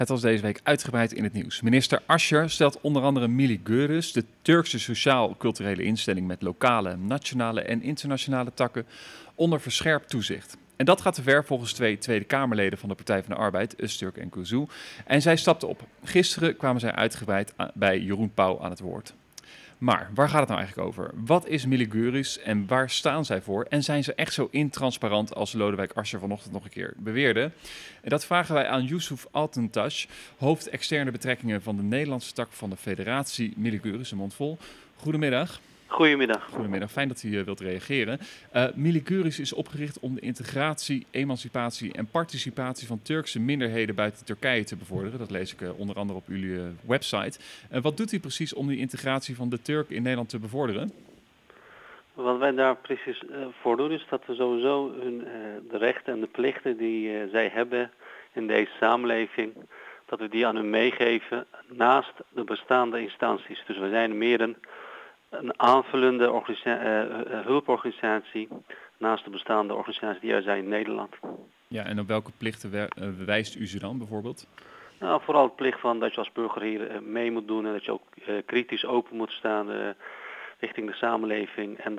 Het was deze week uitgebreid in het nieuws. Minister Asscher stelt onder andere Millî Görüs, de Turkse sociaal-culturele instelling met lokale, nationale en internationale takken, onder verscherpt toezicht. En dat gaat te ver volgens twee Tweede Kamerleden van de Partij van de Arbeid, Öztürk en Kuzu. En zij stapten op. Gisteren kwamen zij uitgebreid bij Jeroen Pauw aan het woord. Maar waar gaat het nou eigenlijk over? Wat is Millî Görüs en waar staan zij voor? En zijn ze echt zo intransparant als Lodewijk Asscher vanochtend nog een keer beweerde? En dat vragen wij aan Yusuf Altuntaş, hoofd externe betrekkingen van de Nederlandse tak van de federatie Millî Görüs, een mond vol. Goedemiddag. Goedemiddag. Goedemiddag, fijn dat u wilt reageren. Millî Görüs is opgericht om de integratie, emancipatie en participatie van Turkse minderheden buiten Turkije te bevorderen. Dat lees ik onder andere op jullie website. Wat doet u precies om die integratie van de Turken in Nederland te bevorderen? Wat wij daar precies voor doen is dat we sowieso de rechten en de plichten die zij hebben in deze samenleving, dat we die aan hun meegeven naast de bestaande instanties. Dus we zijn meer een aanvullende hulporganisatie naast de bestaande organisaties die er zijn in Nederland. Ja, en op welke plichten wijst u ze dan bijvoorbeeld? Nou, vooral het plicht van dat je als burger hier mee moet doen en dat je ook kritisch open moet staan richting de samenleving. En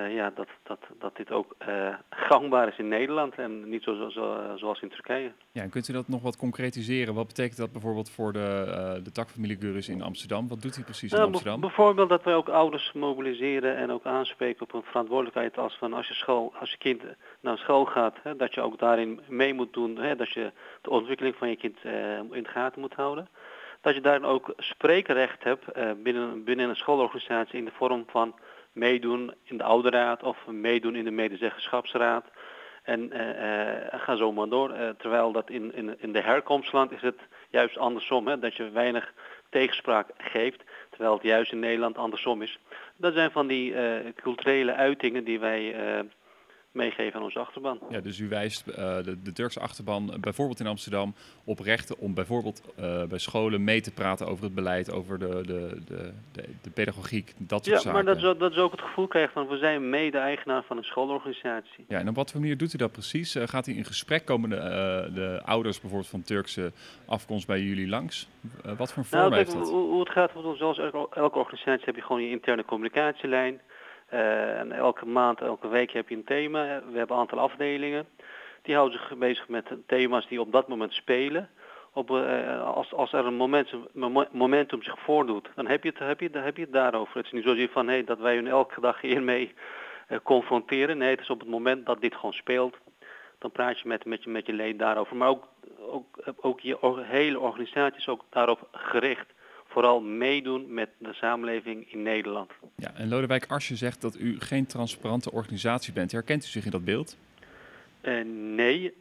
dat dit ook gangbaar is in Nederland en niet zoals in Turkije. Ja, en kunt u dat nog wat concretiseren? Wat betekent dat bijvoorbeeld voor de tak van Millî Görüs in Amsterdam? Wat doet hij precies in Amsterdam? Bijvoorbeeld dat wij ook ouders mobiliseren en ook aanspreken op een verantwoordelijkheid als je kind naar school gaat, dat je ook daarin mee moet doen, dat je de ontwikkeling van je kind in de gaten moet houden. Dat je daarin ook spreekrecht hebt binnen een schoolorganisatie in de vorm van meedoen in de ouderraad of meedoen in de medezeggenschapsraad. En ga zo maar door. Terwijl dat in de herkomstland is het juist andersom. Dat je weinig tegenspraak geeft. Terwijl het juist in Nederland andersom is. Dat zijn van die culturele uitingen die wij meegeven aan onze achterban. Ja, dus u wijst de Turkse achterban bijvoorbeeld in Amsterdam op rechten om bijvoorbeeld bij scholen mee te praten over het beleid, over de pedagogiek, dat soort zaken. Ja, maar dat is ook het gevoel krijgen van we zijn mede-eigenaar van een schoolorganisatie. Ja, en op wat voor manier doet u dat precies? Gaat u in gesprek komen de ouders bijvoorbeeld van Turkse afkomst bij jullie langs? Wat voor een vorm heeft dat? Hoe het gaat, zoals elke organisatie heb je gewoon je interne communicatielijn. En elke maand, elke week heb je een thema. We hebben een aantal afdelingen. Die houden zich bezig met thema's die op dat moment spelen. Als er een momentum zich voordoet, dan heb je het daarover. Het is niet zozeer van dat wij hun elke dag hiermee confronteren. Nee, het is op het moment dat dit gewoon speelt. Dan praat je met je leden daarover. Maar ook je hele organisatie is ook daarop gericht. Vooral meedoen met de samenleving in Nederland. Ja, en Lodewijk Asscher zegt dat u geen transparante organisatie bent. Herkent u zich in dat beeld? Nee,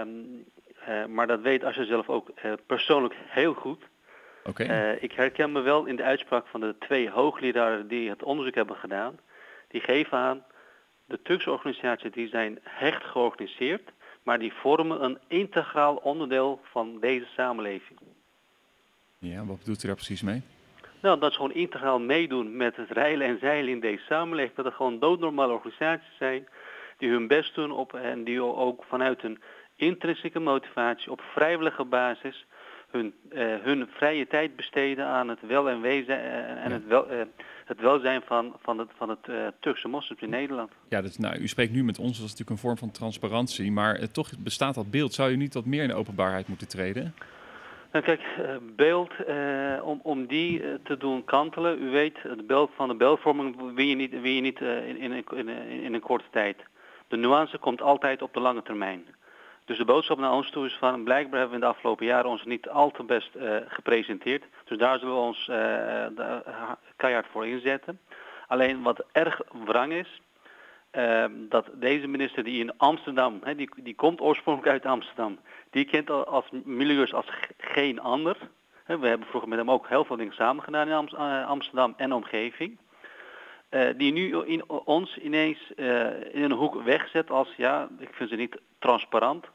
maar dat weet Asscher zelf ook persoonlijk heel goed. Okay. Ik herken me wel in de uitspraak van de 2 hoogleraren die het onderzoek hebben gedaan. Die geven aan, de Turkse organisaties die zijn hecht georganiseerd, maar die vormen een integraal onderdeel van deze samenleving. Ja, wat bedoelt u daar precies mee? Nou, dat is gewoon integraal meedoen met het reilen en zeilen in deze samenleving. Dat er gewoon doodnormale organisaties zijn die hun best doen en die ook vanuit hun intrinsieke motivatie op vrijwillige basis hun vrije tijd besteden aan het wel en wezen en het welzijn van het Turkse moslims in Nederland. Ja, u spreekt nu met ons, dat is natuurlijk een vorm van transparantie, maar toch bestaat dat beeld. Zou u niet wat meer in de openbaarheid moeten treden? Nou, kijk, beeld, om die te doen kantelen, u weet, het beeld van de beeldvorming win je niet in een korte tijd. De nuance komt altijd op de lange termijn. Dus de boodschap naar ons toe is van, blijkbaar hebben we in de afgelopen jaren ons niet al te best gepresenteerd. Dus daar zullen we ons keihard voor inzetten. Alleen wat erg wrang is, dat deze minister die in Amsterdam, die komt oorspronkelijk uit Amsterdam, die kent als Millî Görüs als geen ander. We hebben vroeger met hem ook heel veel dingen samen gedaan in Amsterdam en omgeving. Die nu ons ineens in een hoek wegzet als, ik vind ze niet transparant.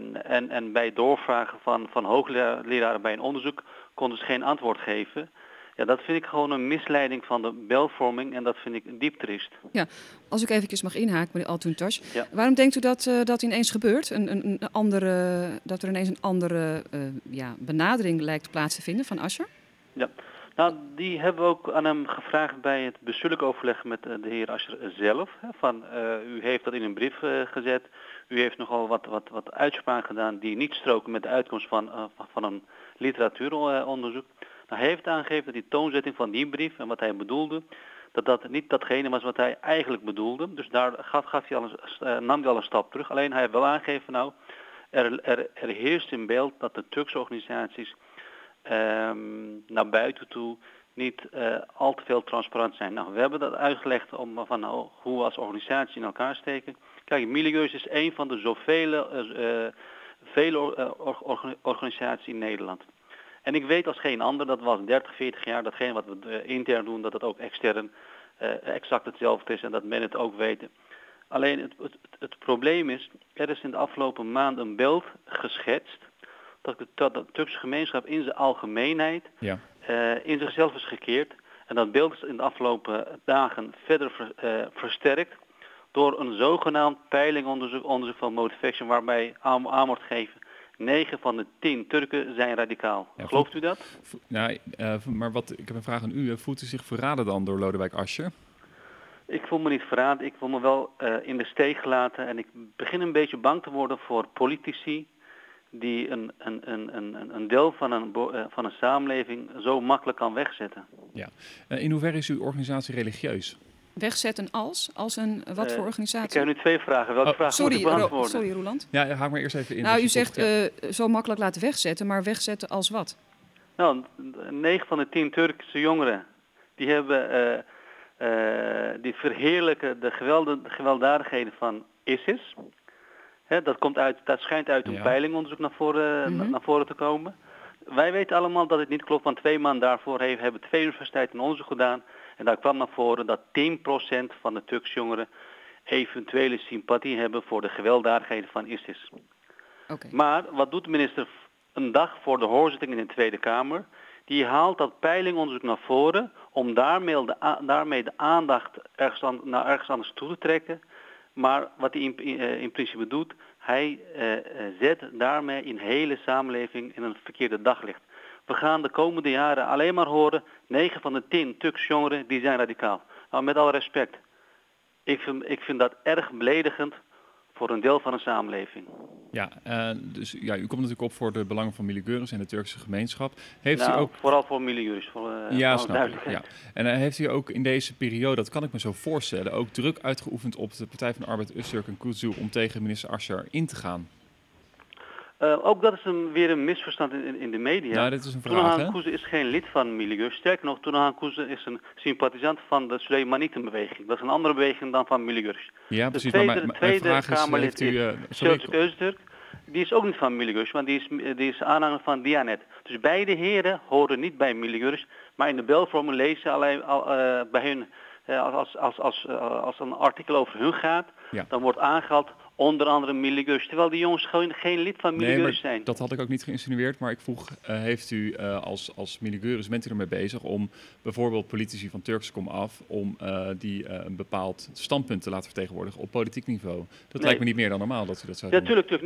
En bij doorvragen van hoogleraren bij een onderzoek konden ze geen antwoord geven. Ja, dat vind ik gewoon een misleiding van de beeldvorming en dat vind ik diep triest. Ja, als ik eventjes mag inhaken, meneer Altoentas. Ja. Waarom denkt u dat ineens gebeurt? Dat er ineens een andere benadering lijkt plaats te vinden van Asscher? Ja, nou die hebben we ook aan hem gevraagd bij het bestuurlijk overleg met de heer Asscher zelf. U heeft dat in een brief gezet. U heeft nogal wat uitspraken gedaan die niet stroken met de uitkomst van een literatuuronderzoek. Nou, hij heeft aangegeven dat die toonzetting van die brief en wat hij bedoelde, dat niet datgene was wat hij eigenlijk bedoelde. Dus daar nam hij al een stap terug. Alleen hij heeft wel aangegeven, er heerst in beeld dat de Turkse organisaties naar buiten toe niet al te veel transparant zijn. Nou, we hebben dat uitgelegd hoe we als organisatie in elkaar steken. Kijk, Milieu's is een van de vele organisaties in Nederland. En ik weet als geen ander, dat was 30, 40 jaar, datgene wat we intern doen, dat het ook extern exact hetzelfde is en dat men het ook weet. Alleen het probleem is, er is in de afgelopen maanden een beeld geschetst dat de Turkse gemeenschap in zijn algemeenheid in zichzelf is gekeerd. En dat beeld is in de afgelopen dagen verder versterkt door een zogenaamd peilingonderzoek van Motivation, waarbij aan wordt gegeven 9 van de 10 Turken zijn radicaal. Ja, gelooft u dat? Ik heb een vraag aan u. Voelt u zich verraden dan door Lodewijk Asscher? Ik voel me niet verraden. Ik voel me wel in de steek gelaten. En ik begin een beetje bang te worden voor politici die een deel van een samenleving zo makkelijk kan wegzetten. Ja. In hoeverre is uw organisatie religieus? Wegzetten als een wat voor organisatie? Ik heb nu 2 vragen. Welke vraag moet ik beantwoorden? Sorry, Roeland. Ja, haak maar eerst even in. Nou, u zegt zo makkelijk laten wegzetten, maar wegzetten als wat? Nou, 9 van de 10 Turkse jongeren die hebben die verheerlijken de gewelddadigheden van ISIS. Dat schijnt uit een peilingonderzoek naar voren te komen. Wij weten allemaal dat het niet klopt, want 2 maanden daarvoor hebben 2 universiteiten een onderzoek gedaan. En daar kwam naar voren dat 10% van de Turkse jongeren eventuele sympathie hebben voor de gewelddadigheden van ISIS. Okay. Maar wat doet de minister een dag voor de hoorzitting in de Tweede Kamer? Die haalt dat peilingonderzoek naar voren om daarmee de aandacht naar ergens anders toe te trekken. Maar wat hij in principe doet, hij zet daarmee een hele samenleving in een verkeerde daglicht. We gaan de komende jaren alleen maar horen, 9 van de 10 Turkse jongeren die zijn radicaal. Nou, met alle respect, ik vind dat erg beledigend voor een deel van de samenleving. Ja, dus u komt natuurlijk op voor de belangen van Milieuris en de Turkse gemeenschap. Heeft u ook... vooral voor Milieuris. Snap ik. Ja. En heeft u ook in deze periode, dat kan ik me zo voorstellen, ook druk uitgeoefend op de Partij van de Arbeid Öztürk Kuzu om tegen minister Asscher in te gaan? Ook dat is weer een misverstand in de media. Nou, dit is een vraag, Tunahan Kuzu is geen lid van Milieuris. Sterker nog, Tunahan Kuzu is een sympathisant van de Süleymanitenbeweging. Dat is een andere beweging dan van Milieuris. Ja, precies. De tweede Kamerlid Selçuk Öztürk, die is ook niet van Milieuris, want die is aanhanger van Diyanet. Dus beide heren horen niet bij Milieuris, maar in de belvormen lezen bij hun, als een artikel over hun gaat, dan wordt aangehaald onder andere Milieuris, terwijl die jongens gewoon geen lid van Milieuris zijn. Dat had ik ook niet geïnsinueerd, maar ik vroeg, heeft u als Milieuris, bent u ermee bezig om bijvoorbeeld politici van Turkse komaf, om die een bepaald standpunt te laten vertegenwoordigen op politiek niveau? Dat lijkt me niet meer dan normaal dat u dat zou doen. Ja, tuurlijk.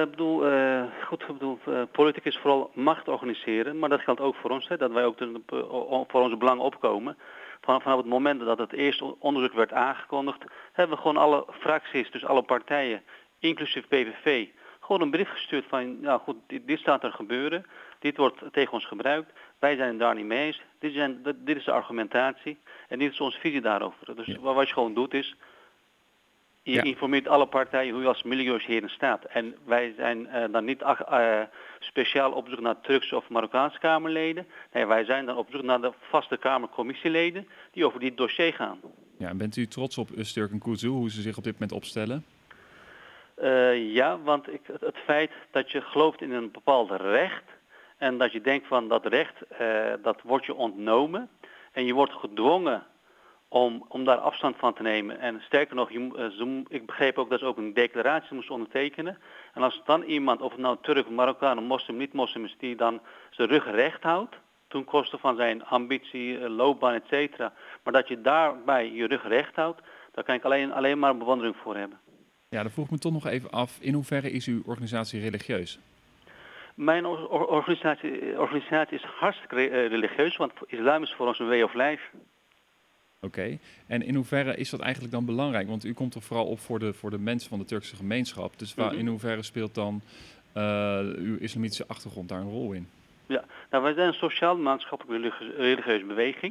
Politiek is vooral macht organiseren, maar dat geldt ook voor ons, dat wij ook voor onze belangen opkomen. Vanaf het moment dat het eerste onderzoek werd aangekondigd, hebben we gewoon alle fracties, dus alle partijen, inclusief PVV, gewoon een brief gestuurd van, dit staat er gebeuren, dit wordt tegen ons gebruikt, wij zijn het daar niet mee eens, dit is de argumentatie en dit is onze visie daarover. Dus wat je gewoon doet is, je informeert alle partijen hoe je als Milieuris hierin staat. En wij zijn dan niet speciaal op zoek naar Turkse of Marokkaanse Kamerleden. Nee, wij zijn dan op zoek naar de vaste Kamercommissieleden die over dit dossier gaan. Ja, en bent u trots op Öztürk Kuzu, hoe ze zich op dit moment opstellen? Ja, want het feit dat je gelooft in een bepaald recht en dat je denkt van dat recht, dat wordt je ontnomen en je wordt gedwongen om daar afstand van te nemen. En sterker nog, ik begreep ook dat ze ook een declaratie moesten ondertekenen. En als dan iemand, of het nou Turk, Marokkaan, moslim, niet-moslim is, die dan zijn rug recht houdt, ten koste van zijn ambitie, loopbaan, et cetera. Maar dat je daarbij je rug recht houdt, daar kan ik alleen maar bewondering voor hebben. Ja, dan vroeg ik me toch nog even af, in hoeverre is uw organisatie religieus? Mijn organisatie is hartstikke religieus, want islam is voor ons een way of life. Oké. En in hoeverre is dat eigenlijk dan belangrijk? Want u komt er vooral op voor de mensen van de Turkse gemeenschap. Dus in hoeverre speelt dan uw islamitische achtergrond daar een rol in? Ja, nou, wij zijn een sociaal-maatschappelijk religieuze beweging.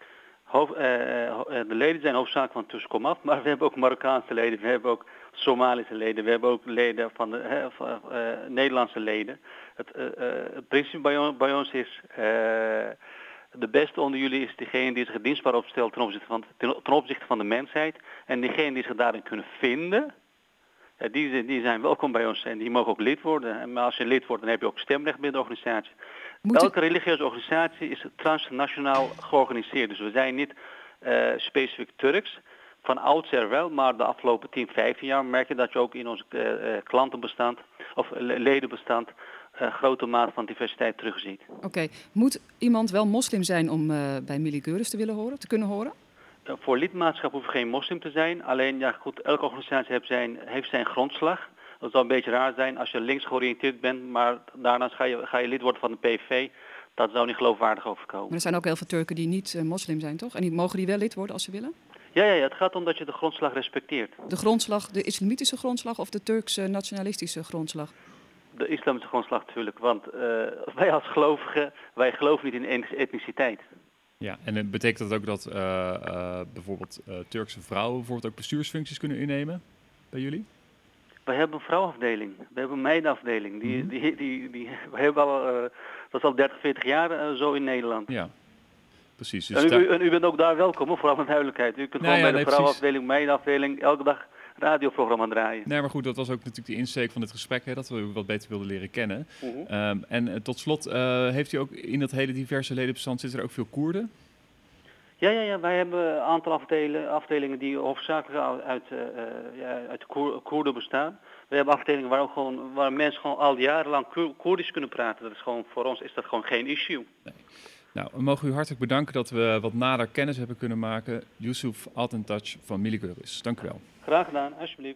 De leden zijn hoofdzakelijk van Turks komaf, maar we hebben ook Marokkaanse leden, we hebben ook Somalische leden, we hebben ook leden van de Nederlandse leden. Het principe bij ons is, de beste onder jullie is degene die zich dienstbaar opstelt ten opzichte van de mensheid. En diegenen die zich daarin kunnen vinden, die zijn welkom bij ons en die mogen ook lid worden. Maar als je lid wordt, dan heb je ook stemrecht binnen de organisatie. Elke religieuze organisatie is transnationaal georganiseerd. Dus we zijn niet specifiek Turks. Van oudsher wel, maar de afgelopen 10, 15 jaar merk je dat je ook in ons klantenbestand of ledenbestand grote mate van diversiteit terugziet. Oké. Moet iemand wel moslim zijn om bij Milli Görüs te kunnen horen? Voor lidmaatschap hoef je geen moslim te zijn. Alleen, ja goed, elke organisatie heeft zijn grondslag. Dat zou een beetje raar zijn als je links georiënteerd bent, maar daarnaast ga je lid worden van de PVV. Dat zou niet geloofwaardig overkomen. Maar er zijn ook heel veel Turken die niet moslim zijn, toch? En mogen die wel lid worden als ze willen? Ja, het gaat om dat je de grondslag respecteert. De grondslag, de islamitische grondslag of de Turkse nationalistische grondslag? De islamitische grondslag natuurlijk, want wij als gelovigen, wij geloven niet in etniciteit. Ja, en betekent dat ook dat bijvoorbeeld Turkse vrouwen bijvoorbeeld ook bestuursfuncties kunnen innemen bij jullie? Wij hebben een vrouwenafdeling, we hebben een meidenafdeling. We hebben dat is al 30, 40 jaar zo in Nederland. Ja, precies. Dus en u bent ook daar welkom, vooral met duidelijkheid. U kunt gewoon bij de vrouwenafdeling, meidenafdeling, elke dag radioprogramma draaien. Nee, maar goed, dat was ook natuurlijk de insteek van dit gesprek, hè, dat we u wat beter wilden leren kennen. En tot slot, heeft u ook in dat hele diverse ledenbestand, zitten er ook veel Koerden? Ja, wij hebben een aantal afdelingen die hoofdzakelijk uit Koerden bestaan. We hebben afdelingen waar mensen gewoon al jarenlang Koerdisch kunnen praten. Dat is gewoon, voor ons is dat gewoon geen issue. Nee. Nou, we mogen u hartelijk bedanken dat we wat nader kennis hebben kunnen maken. Yusuf Altentac van Milli Görüs. Dank u wel. Graag gedaan, alsjeblieft.